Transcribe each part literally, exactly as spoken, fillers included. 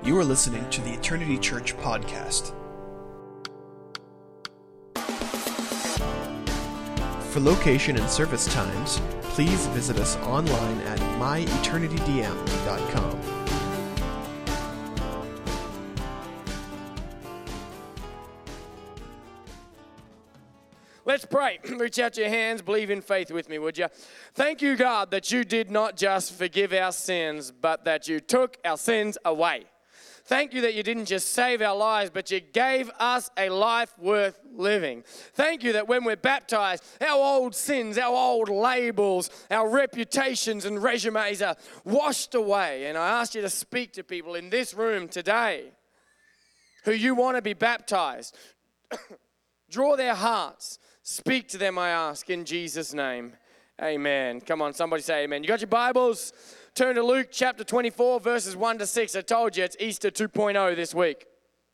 You are listening to the Eternity Church podcast. For location and service times, please visit us online at my eternity d m dot com. Let's pray. Reach out your hands, believe in faith with me, would you? Thank you, God, that you did not just forgive our sins, but that you took our sins away. Thank you that you didn't just save our lives, but you gave us a life worth living. Thank you that when we're baptized, our old sins, our old labels, our reputations and resumes are washed away. And I ask you to speak to people in this room today who you want to be baptized. Draw their hearts. Speak to them, I ask, in Jesus' name. Amen. Come on, somebody say amen. You got your Bibles? Turn to Luke chapter twenty-four, verses one to six. I told you it's Easter two point oh this week.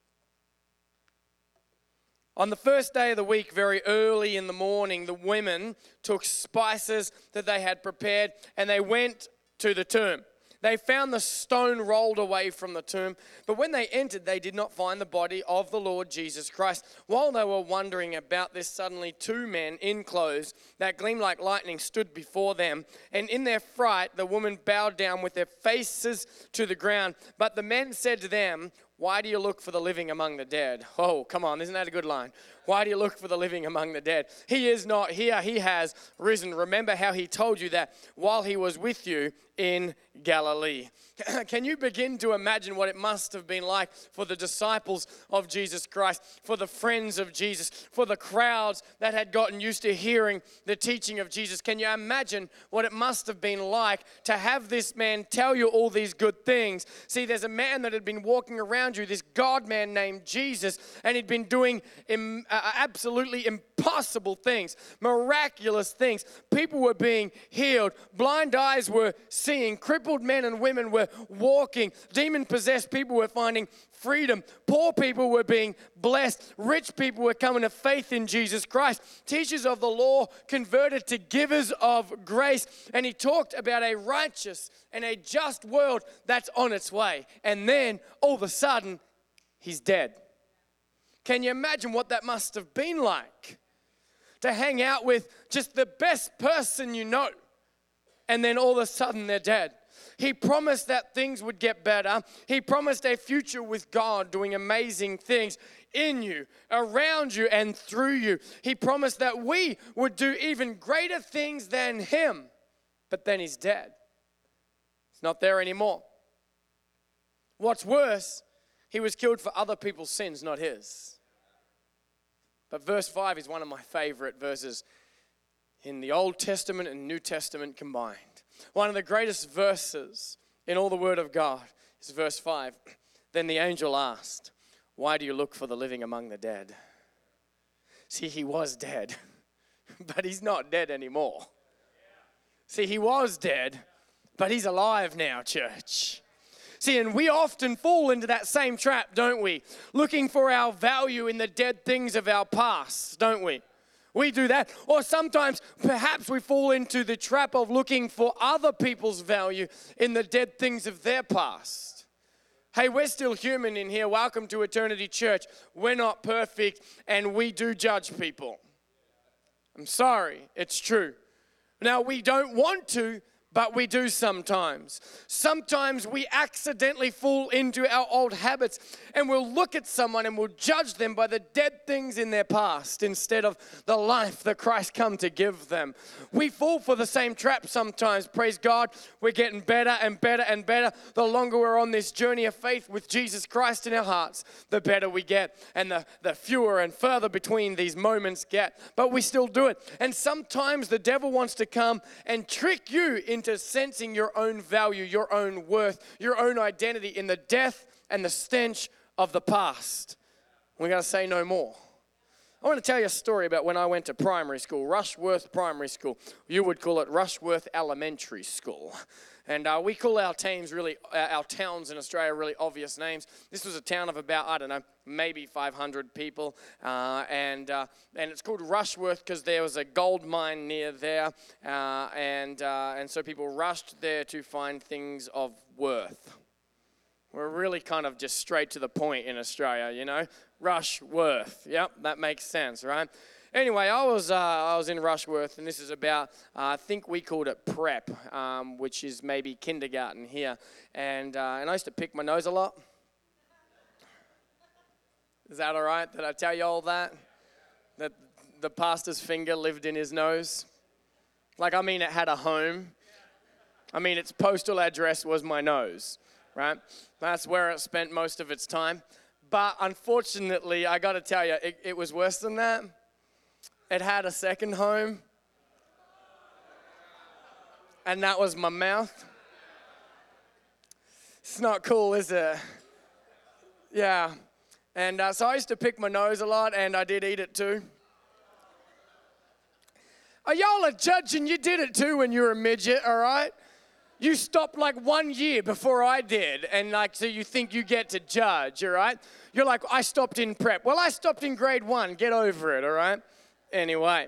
On the first day of the week, very early in the morning, the women took spices that they had prepared and they went to the tomb. They found the stone rolled away from the tomb, but when they entered, they did not find the body of the Lord Jesus Christ. While they were wondering about this, suddenly two men in clothes that gleamed like lightning stood before them, and in their fright, the women bowed down with their faces to the ground. But the men said to them, "Why do you look for the living among the dead?" Oh, come on, isn't that a good line? Why do you look for the living among the dead? He is not here, he has risen. Remember how he told you that while he was with you in Galilee. Can you begin to imagine what it must have been like for the disciples of Jesus Christ, for the friends of Jesus, for the crowds that had gotten used to hearing the teaching of Jesus? Can you imagine what it must have been like to have this man tell you all these good things? See, there's a man that had been walking around you, this God-man named Jesus, and he'd been doing im- uh, absolutely impossible things, miraculous things. People were being healed. Blind eyes were seeing. Crippled men and women were walking. Demon-possessed people were finding freedom. Poor people were being blessed. Rich people were coming to faith in Jesus Christ. Teachers of the law converted to givers of grace. And he talked about a righteous and a just world that's on its way. And then, all of a sudden, he's dead. Can you imagine what that must have been like? To hang out with just the best person you know, and then all of a sudden they're dead. He promised that things would get better. He promised a future with God doing amazing things in you, around you, and through you. He promised that we would do even greater things than him. But then he's dead. He's not there anymore. What's worse, he was killed for other people's sins, not his. But verse five is one of my favorite verses in the Old Testament and New Testament combined. One of the greatest verses in all the Word of God is verse five. Then the angel asked, "Why do you look for the living among the dead?" See, he was dead, but he's not dead anymore. See, he was dead, but he's alive now, church. See, and we often fall into that same trap, don't we? Looking for our value in the dead things of our past, don't we? We do that. Or sometimes, perhaps we fall into the trap of looking for other people's value in the dead things of their past. Hey, we're still human in here. Welcome to Eternity Church. We're not perfect, and we do judge people. I'm sorry, it's true. Now, we don't want to, but we do sometimes. Sometimes we accidentally fall into our old habits and we'll look at someone and we'll judge them by the dead things in their past instead of the life that Christ come to give them. We fall for the same trap sometimes. Praise God, we're getting better and better and better. The longer we're on this journey of faith with Jesus Christ in our hearts, the better we get and the, the fewer and further between these moments get. But we still do it. And sometimes the devil wants to come and trick you into into sensing your own value, your own worth, your own identity in the death and the stench of the past. We're going to say no more. I want to tell you a story about when I went to primary school, Rushworth Primary School. You would call it Rushworth Elementary School. And uh, we call our teams really, uh, our towns in Australia really obvious names. This was a town of about, I don't know, maybe five hundred people. Uh, and uh, and it's called Rushworth because there was a gold mine near there. Uh, and, uh, and so people rushed there to find things of worth. We're really kind of just straight to the point in Australia, you know. Rushworth. Yep, that makes sense, right? Anyway, I was uh, I was in Rushworth, and this is about, uh, I think we called it prep, um, which is maybe kindergarten here. And uh, and I used to pick my nose a lot. Is that all right? Did I tell you all that? That the pastor's finger lived in his nose? Like, I mean, it had a home. I mean, its postal address was my nose, right? That's where it spent most of its time. But unfortunately, I got to tell you, it, it was worse than that. It had a second home, and that was my mouth. It's not cool, is it? Yeah. And uh, so I used to pick my nose a lot, and I did eat it too. Oh, y'all are judging. You did it too when you were a midget, all right? You stopped like one year before I did, and like, so you think you get to judge, all right? You're like, I stopped in prep. Well, I stopped in grade one. Get over it, all right? Anyway,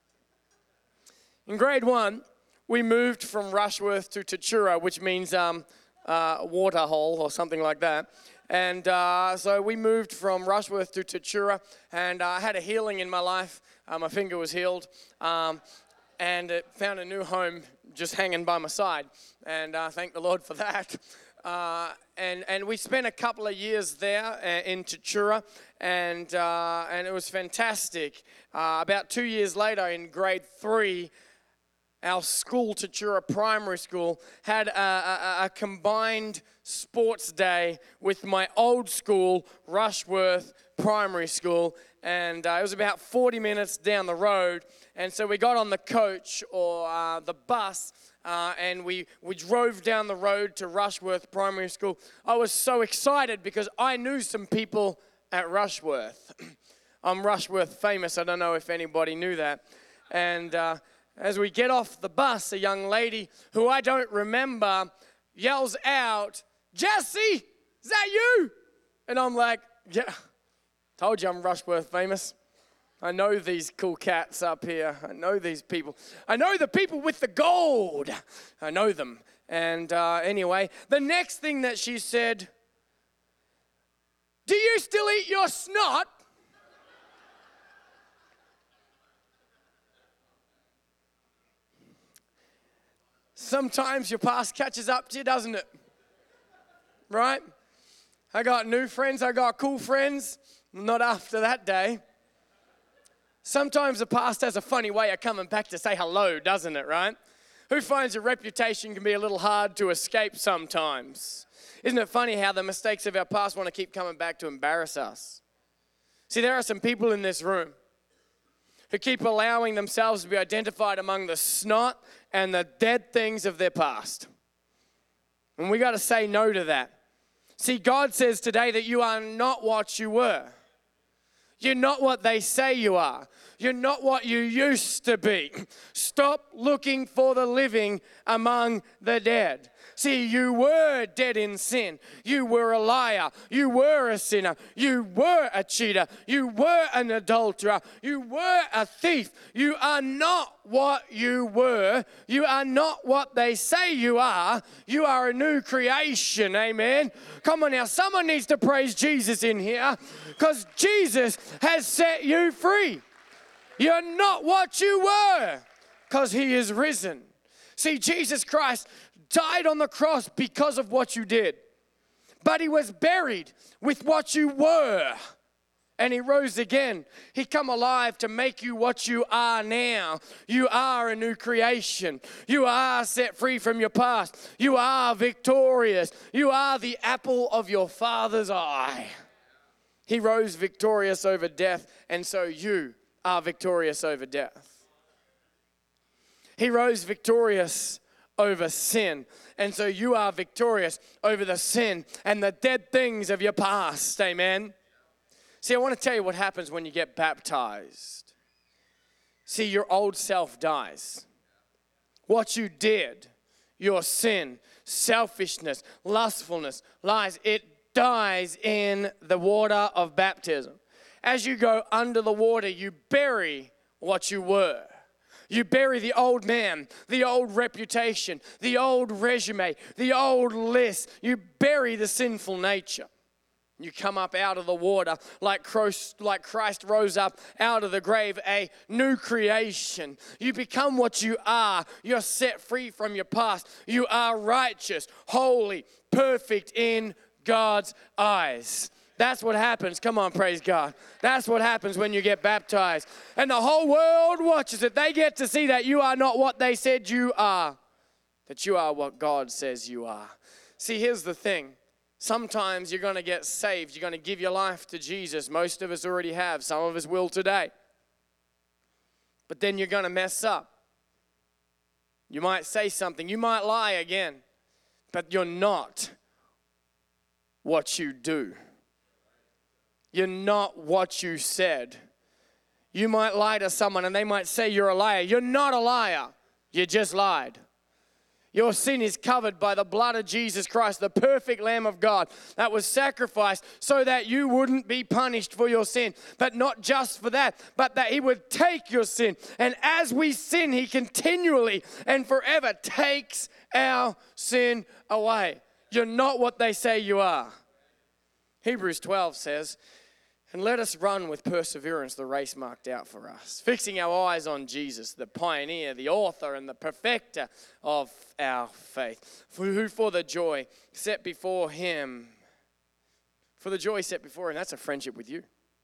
in grade one, we moved from Rushworth to Tatura, which means um, uh, water hole or something like that. And uh, so we moved from Rushworth to Tatura, and uh, I had a healing in my life. Uh, my finger was healed, um, and it found a new home just hanging by my side. And uh, thank the Lord for that. Uh, and and we spent a couple of years there uh, in Tatura, and uh, and it was fantastic. Uh, about two years later, in grade three, our school, Tatura Primary School, had a, a, a combined sports day with my old school, Rushworth Primary School, and uh, it was about forty minutes down the road. And so we got on the coach or uh, the bus, uh, and we, we drove down the road to Rushworth Primary School. I was so excited because I knew some people at Rushworth. I'm Rushworth famous. I don't know if anybody knew that. And uh, as we get off the bus, a young lady who I don't remember yells out, "Jesse, is that you?" And I'm like, yeah, told you I'm Rushworth famous. I know these cool cats up here. I know these people. I know the people with the gold. I know them. And uh, anyway, the next thing that she said, "Do you still eat your snot?" Sometimes your past catches up to you, doesn't it? Right? I got new friends. I got cool friends. Not after that day. Sometimes the past has a funny way of coming back to say hello, doesn't it, right? Who finds a reputation can be a little hard to escape sometimes? Isn't it funny how the mistakes of our past want to keep coming back to embarrass us? See, there are some people in this room who keep allowing themselves to be identified among the snot and the dead things of their past. And we got to say no to that. See, God says today that you are not what you were. You're not what they say you are. You're not what you used to be. Stop looking for the living among the dead. See, you were dead in sin. You were a liar. You were a sinner. You were a cheater. You were an adulterer. You were a thief. You are not what you were. You are not what they say you are. You are a new creation. Amen. Come on now. Someone needs to praise Jesus in here because Jesus has set you free. You're not what you were because he is risen. See, Jesus Christ died on the cross because of what you did. But he was buried with what you were. And he rose again. He come alive to make you what you are now. You are a new creation. You are set free from your past. You are victorious. You are the apple of your Father's eye. He rose victorious over death, and so you are victorious over death. He rose victorious over sin. And so you are victorious over the sin and the dead things of your past. Amen. See, I want to tell you what happens when you get baptized. See, your old self dies. What you did, your sin, selfishness, lustfulness, lies, it dies in the water of baptism. As you go under the water, you bury what you were. You bury the old man, the old reputation, the old resume, the old list. You bury the sinful nature. You come up out of the water like Christ, like Christ rose up out of the grave, a new creation. You become what you are. You're set free from your past. You are righteous, holy, perfect in God's eyes. That's what happens. Come on, praise God. That's what happens when you get baptized. And the whole world watches it. They get to see that you are not what they said you are, that you are what God says you are. See, here's the thing. Sometimes you're going to get saved. You're going to give your life to Jesus. Most of us already have. Some of us will today. But then you're going to mess up. You might say something. You might lie again. But you're not what you do. You're not what you said. You might lie to someone and they might say you're a liar. You're not a liar. You just lied. Your sin is covered by the blood of Jesus Christ, the perfect Lamb of God that was sacrificed so that you wouldn't be punished for your sin. But not just for that, but that He would take your sin. And as we sin, He continually and forever takes our sin away. You're not what they say you are. Hebrews twelve says, and let us run with perseverance the race marked out for us, fixing our eyes on Jesus, the pioneer, the author, and the perfecter of our faith, for who for the joy set before Him, for the joy set before Him, that's a friendship with you.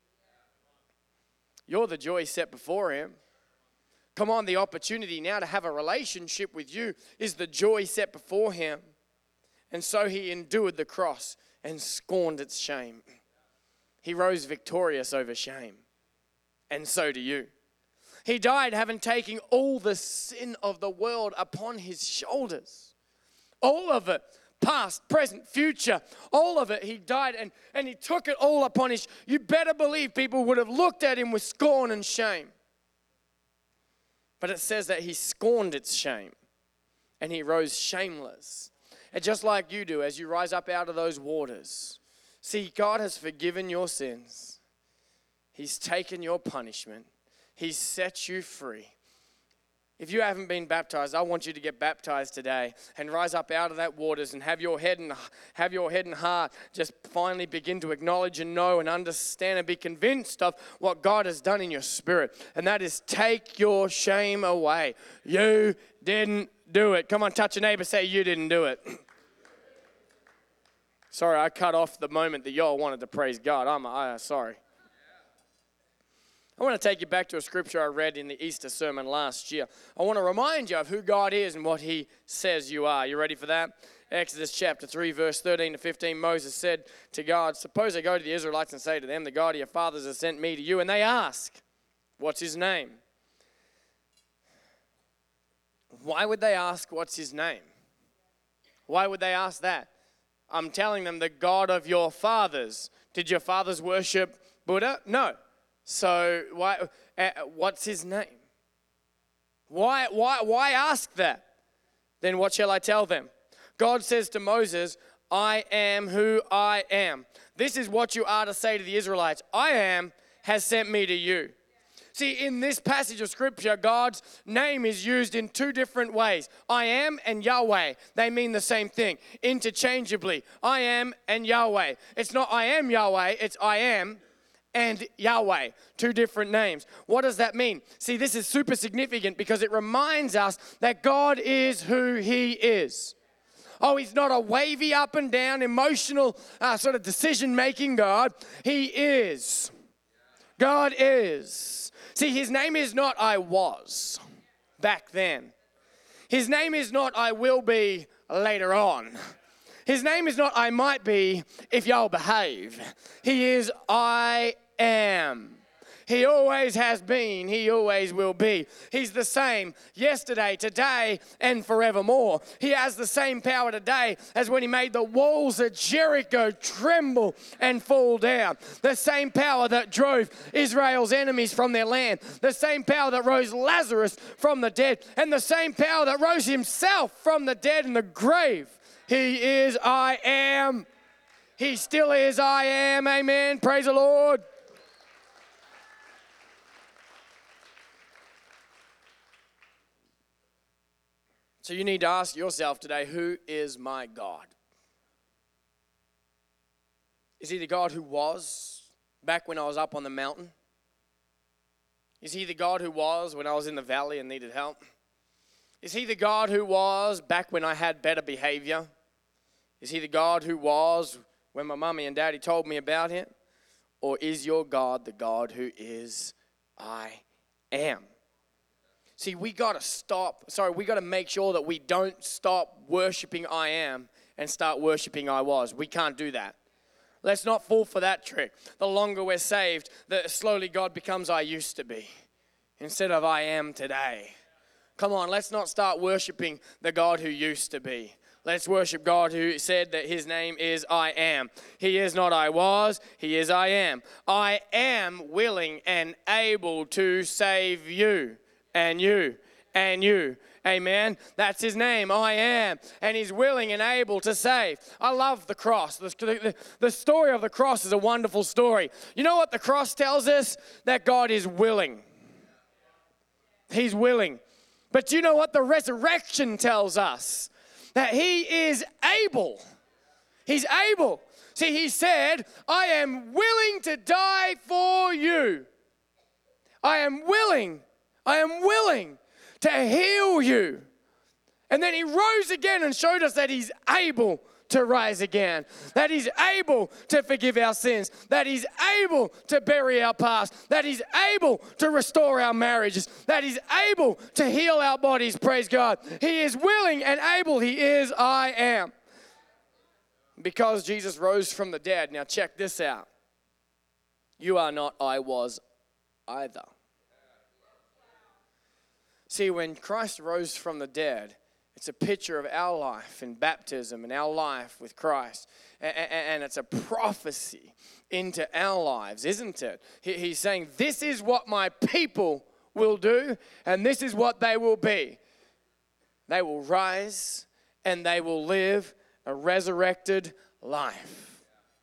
You're the joy set before Him. Come on, the opportunity now to have a relationship with you is the joy set before Him. And so He endured the cross and scorned its shame. He rose victorious over shame. And so do you. He died having taken all the sin of the world upon His shoulders. All of it. Past, present, future. All of it. He died and, and He took it all upon His. You better believe people would have looked at Him with scorn and shame. But it says that He scorned its shame. And He rose shameless. And just like you do as you rise up out of those waters. See, God has forgiven your sins. He's taken your punishment. He's set you free. If you haven't been baptized, I want you to get baptized today and rise up out of that waters and have your head and have your head and heart just finally begin to acknowledge and know and understand and be convinced of what God has done in your spirit. And that is take your shame away. You didn't do it. Come on, touch your neighbor, say you didn't do it. Sorry, I cut off the moment that y'all wanted to praise God. I'm uh, sorry. I want to take you back to a scripture I read in the Easter sermon last year. I want to remind you of who God is and what He says you are. You ready for that? Exodus chapter three, verse thirteen to fifteen, Moses said to God, suppose I go to the Israelites and say to them, the God of your fathers has sent me to you. And they ask, what's His name? Why would they ask what's His name? Why would they ask that? I'm telling them the God of your fathers. Did your fathers worship Buddha? No. So why? Uh, what's His name? Why, why, why ask that? Then what shall I tell them? God says to Moses, I am who I am. This is what you are to say to the Israelites. I am has sent me to you. See, in this passage of Scripture, God's name is used in two different ways. I am and Yahweh. They mean the same thing, interchangeably. I am and Yahweh. It's not I am Yahweh, it's I am and Yahweh. Two different names. What does that mean? See, this is super significant because it reminds us that God is who He is. Oh, He's not a wavy up and down, emotional uh, sort of decision-making God. He is. God is. See, His name is not I was back then. His name is not I will be later on. His name is not I might be if y'all behave. He is I am. He always has been. He always will be. He's the same yesterday, today, and forevermore. He has the same power today as when He made the walls of Jericho tremble and fall down. The same power that drove Israel's enemies from their land. The same power that rose Lazarus from the dead. And the same power that rose Himself from the dead in the grave. He is I am. He still is I am. Amen. Praise the Lord. So you need to ask yourself today, who is my God? Is he the God who was back when I was up on the mountain? Is he the God who was when I was in the valley and needed help? Is he the God who was back when I had better behavior? Is he the God who was when my mommy and daddy told me about him? Or is your God the God who is I am? See, we got to stop, sorry, we got to make sure that we don't stop worshiping I am and start worshiping I was. We can't do that. Let's not fall for that trick. The longer we're saved, the slowly God becomes I used to be instead of I am today. Come on, let's not start worshiping the God who used to be. Let's worship God who said that his name is I am. He is not I was, he is I am. I am willing and able to save you and you and you. Amen. That's his name, I am. And he's willing and able to save. I love the cross. The, the, the story of the cross is a wonderful story. You know what the cross tells us? That God is willing. He's willing. But you know what the resurrection tells us? That he is able. He's able. See, he said, I am willing to die for you. I am willing. I am willing to heal you. And then he rose again and showed us that he's able to rise again, that he's able to forgive our sins, that he's able to bury our past, that he's able to restore our marriages, that he's able to heal our bodies, praise God. He is willing and able. He is I am. Because Jesus rose from the dead. Now check this out. You are not I was either. See, when Christ rose from the dead, it's a picture of our life in baptism and our life with Christ. And it's a prophecy into our lives, isn't it? He's saying, this is what my people will do, and this is what they will be. They will rise, and they will live a resurrected life.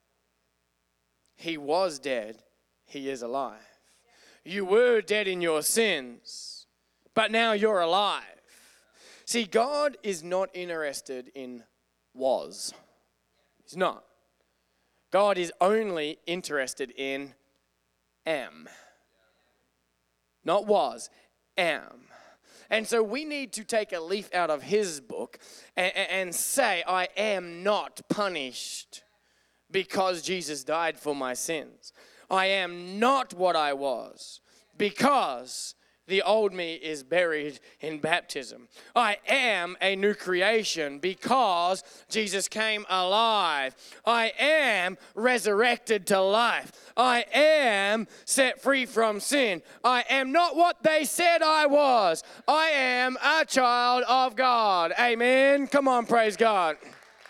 He was dead. He is alive. You were dead in your sins, but now you're alive. See, God is not interested in was. He's not. God is only interested in am. Not was, am. And so we need to take a leaf out of his book and, and say, I am not punished because Jesus died for my sins. I am not what I was because the old me is buried in baptism. I am a new creation because Jesus came alive. I am resurrected to life. I am set free from sin. I am not what they said I was. I am a child of God. Amen. Come on, praise God.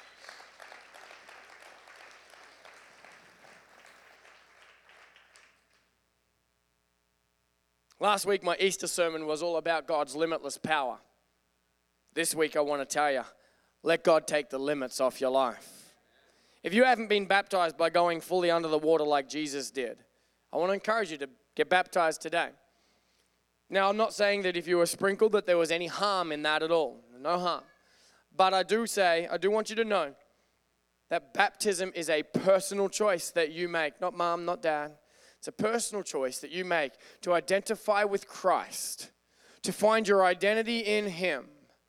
Last week, my Easter sermon was all about God's limitless power. This week, I want to tell you, let God take the limits off your life. If you haven't been baptized by going fully under the water like Jesus did, I want to encourage you to get baptized today. Now, I'm not saying that if you were sprinkled that there was any harm in that at all. No harm. But I do say, I do want you to know that baptism is a personal choice that you make. Not mom, not dad. It's a personal choice that you make to identify with Christ, to find your identity in him,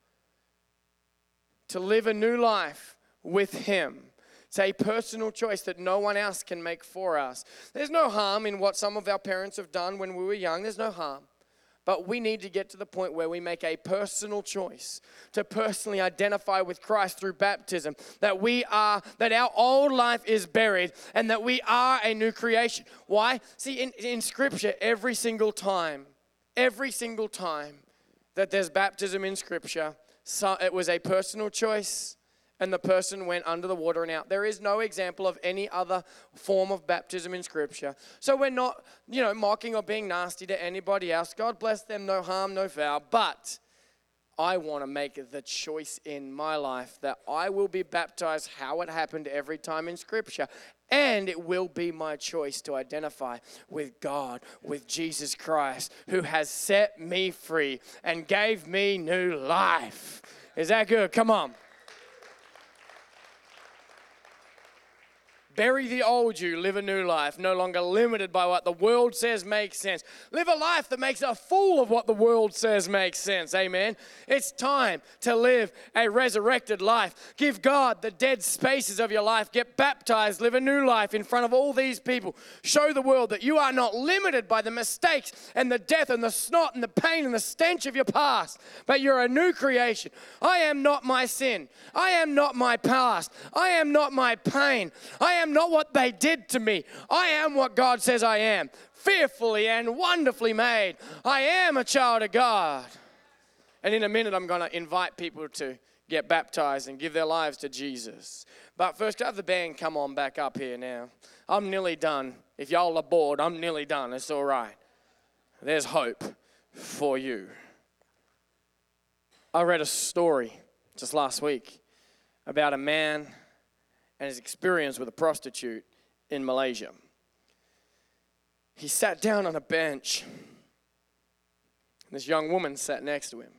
to live a new life with him. It's a personal choice that no one else can make for us. There's no harm in what some of our parents have done when we were young. There's no harm. But we need to get to the point where we make a personal choice to personally identify with Christ through baptism, that we are, that our old life is buried and that we are a new creation. Why? See, in, in Scripture, every single time, every single time that there's baptism in Scripture, so it was a personal choice and the person went under the water and out. There is no example of any other form of baptism in Scripture. So we're not, you know, mocking or being nasty to anybody else. God bless them, no harm, no foul. But I want to make the choice in my life that I will be baptized how it happened every time in Scripture. And it will be my choice to identify with God, with Jesus Christ, who has set me free and gave me new life. Is that good? Come on. Bury the old you, live a new life, no longer limited by what the world says makes sense. Live a life that makes a fool of what the world says makes sense. Amen. It's time to live a resurrected life. Give God the dead spaces of your life. Get baptized. Live a new life in front of all these people. Show the world that you are not limited by the mistakes and the death and the snot and the pain and the stench of your past, but you're a new creation. I am not my sin. I am not my past. I am not my pain. I am not what they did to me. I am what God says I am. Fearfully and wonderfully made. I am a child of God. And in a minute, I'm going to invite people to get baptized and give their lives to Jesus. But first, have the band come on back up here now. I'm nearly done. If y'all are bored, I'm nearly done. It's all right. There's hope for you. I read a story just last week about a man and his experience with a prostitute in Malaysia. He sat down on a bench, and this young woman sat next to him.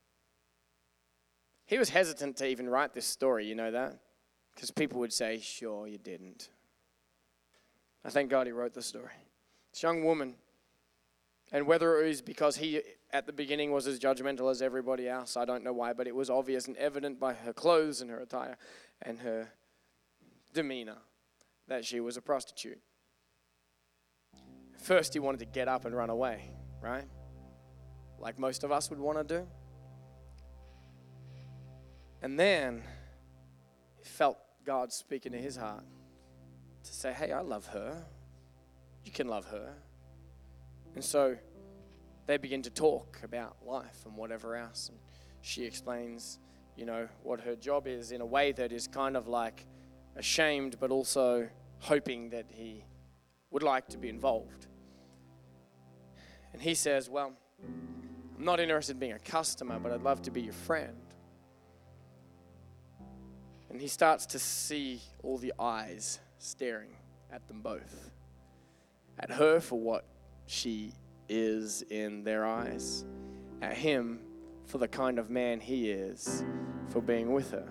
He was hesitant to even write this story, you know that? Because people would say, sure, you didn't. I thank God he wrote the story. This young woman, and whether it was because he, at the beginning, was as judgmental as everybody else, I don't know why, but it was obvious and evident by her clothes and her attire and her demeanor that she was a prostitute. First, he wanted to get up and run away, right? Like most of us would want to do. And then he felt God speaking to his heart to say, hey, I love her. You can love her. And so they begin to talk about life and whatever else. And she explains, you know, what her job is in a way that is kind of like ashamed, but also hoping that he would like to be involved. And he says, well, I'm not interested in being a customer, but I'd love to be your friend. And he starts to see all the eyes staring at them both. At her for what she is in their eyes. At him for the kind of man he is for being with her.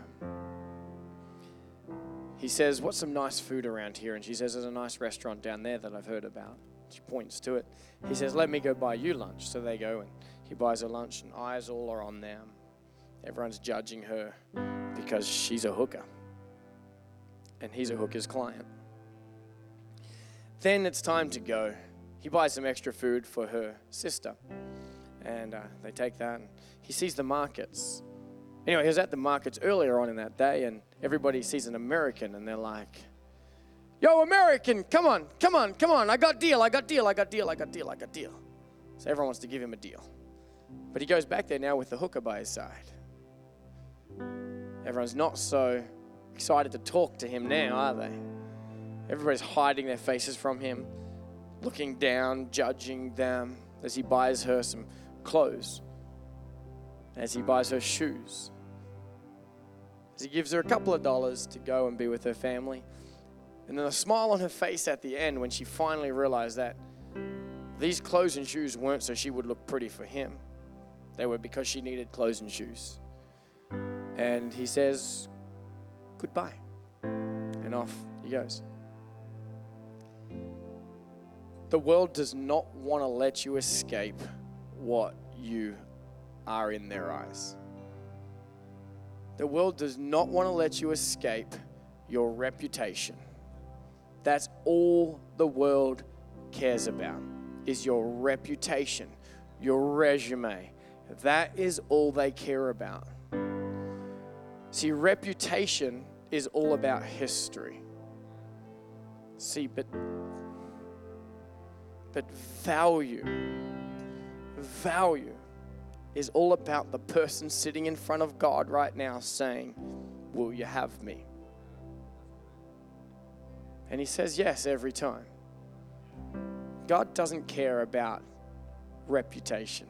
He says, what's some nice food around here? And she says, there's a nice restaurant down there that I've heard about. She points to it. He says, let me go buy you lunch. So they go and he buys her lunch and eyes all are on them. Everyone's judging her because she's a hooker. And he's a hooker's client. Then it's time to go. He buys some extra food for her sister. And uh, they take that. And he sees the markets. Anyway, he was at the markets earlier on in that day, and everybody sees an American, and they're like, yo, American, come on, come on, come on. I got deal, I got deal, I got deal, I got deal, I got deal. So everyone wants to give him a deal. But he goes back there now with the hooker by his side. Everyone's not so excited to talk to him now, are they? Everybody's hiding their faces from him, looking down, judging them as he buys her some clothes, as he buys her shoes, as he gives her a couple of dollars to go and be with her family. And then a smile on her face at the end when she finally realized that these clothes and shoes weren't so she would look pretty for him. They were because she needed clothes and shoes. And he says, goodbye. And off he goes. The world does not want to let you escape what you are in their eyes. The world does not want to let you escape your reputation. That's all the world cares about, is your reputation, your resume. That is all they care about. See, reputation is all about history. See, but, but value, value is all about the person sitting in front of God right now saying, will you have me? And he says yes every time. God doesn't care about reputation.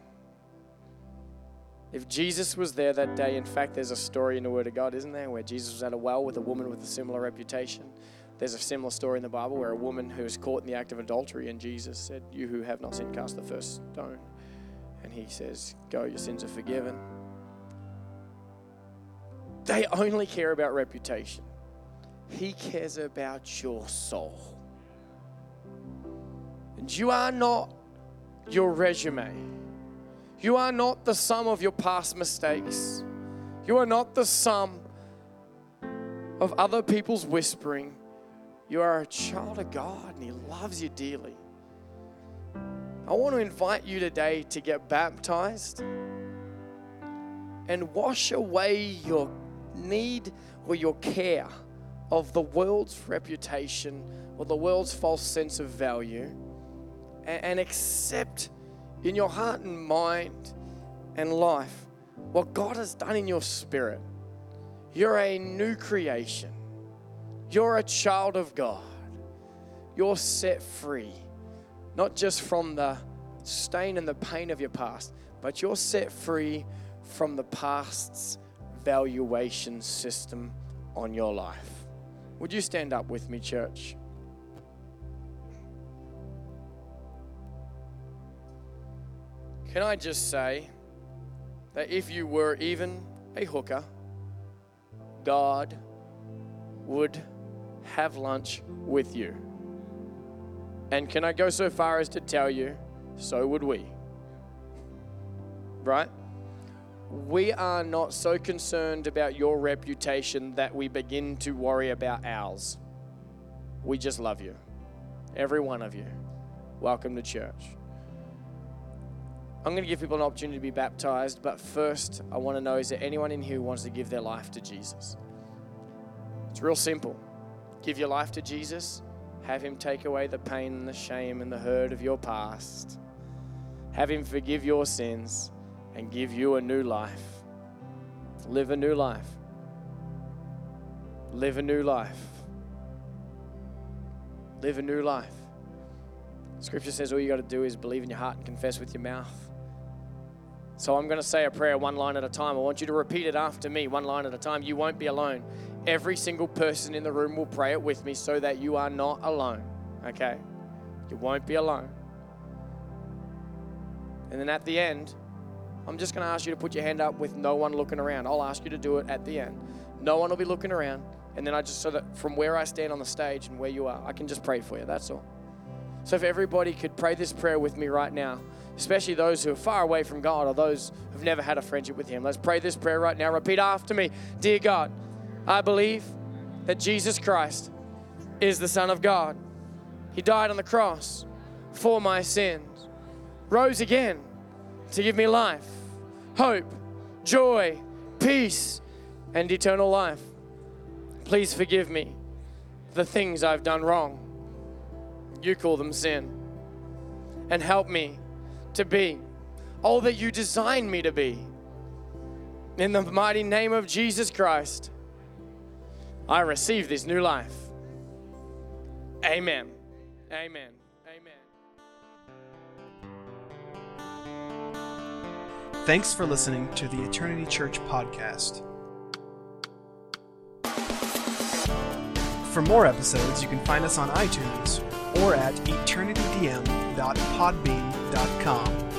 If Jesus was there that day, in fact, there's a story in the Word of God, isn't there, where Jesus was at a well with a woman with a similar reputation. There's a similar story in the Bible where a woman who was caught in the act of adultery, and Jesus said, you who have not sinned, cast the first stone. And he says, go, your sins are forgiven. They only care about reputation. He cares about your soul. And you are not your resume. You are not the sum of your past mistakes. You are not the sum of other people's whispering. You are a child of God and He loves you dearly. I want to invite you today to get baptized and wash away your need or your care of the world's reputation or the world's false sense of value, and, and accept in your heart and mind and life what God has done in your spirit. You're a new creation. You're a child of God. You're set free, not just from the stain and the pain of your past, but you're set free from the past's valuation system on your life. Would you stand up with me, church? Can I just say that if you were even a hooker, God would have lunch with you. And can I go so far as to tell you, so would we. Right? We are not so concerned about your reputation that we begin to worry about ours. We just love you. Every one of you. Welcome to church. I'm going to give people an opportunity to be baptized, but first I want to know, is there anyone in here who wants to give their life to Jesus? It's real simple. Give your life to Jesus. Have Him take away the pain and the shame and the hurt of your past. Have Him forgive your sins and give you a new life. Live a new life. Live a new life. Live a new life. Scripture says all you got to do is believe in your heart and confess with your mouth. So I'm going to say a prayer one line at a time. I want you to repeat it after me, one line at a time. You won't be alone. Every single person in the room will pray it with me so that you are not alone. Okay? You won't be alone. And then at the end, I'm just going to ask you to put your hand up with no one looking around. I'll ask you to do it at the end. No one will be looking around. And then I just, so that from where I stand on the stage and where you are, I can just pray for you. That's all. So if everybody could pray this prayer with me right now, especially those who are far away from God or those who've never had a friendship with Him. Let's pray this prayer right now. Repeat after me. Dear God, I believe that Jesus Christ is the Son of God. He died on the cross for my sins, rose again to give me life, hope, joy, peace, and eternal life. Please forgive me the things I've done wrong. You call them sin. And help me to be all that you designed me to be. In the mighty name of Jesus Christ, I receive this new life. Amen. Amen. Thanks for listening to the Eternity Church podcast. For more episodes, you can find us on iTunes or at eternity d m dot podbean dot com.